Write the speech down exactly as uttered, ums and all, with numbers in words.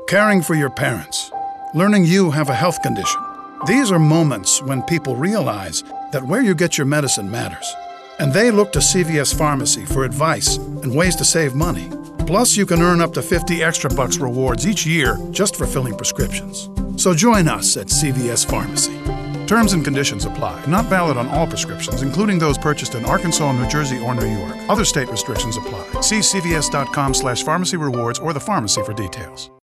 caring for your parents, learning you have a health condition. These are moments when people realize that where you get your medicine matters. And they look to C V S Pharmacy for advice and ways to save money. Plus, you can earn up to fifty extra bucks rewards each year just for filling prescriptions. So join us at C V S Pharmacy. Terms and conditions apply. Not valid on all prescriptions, including those purchased in Arkansas, New Jersey, or New York. Other state restrictions apply. See C V S dot com slash pharmacy rewards or the pharmacy for details.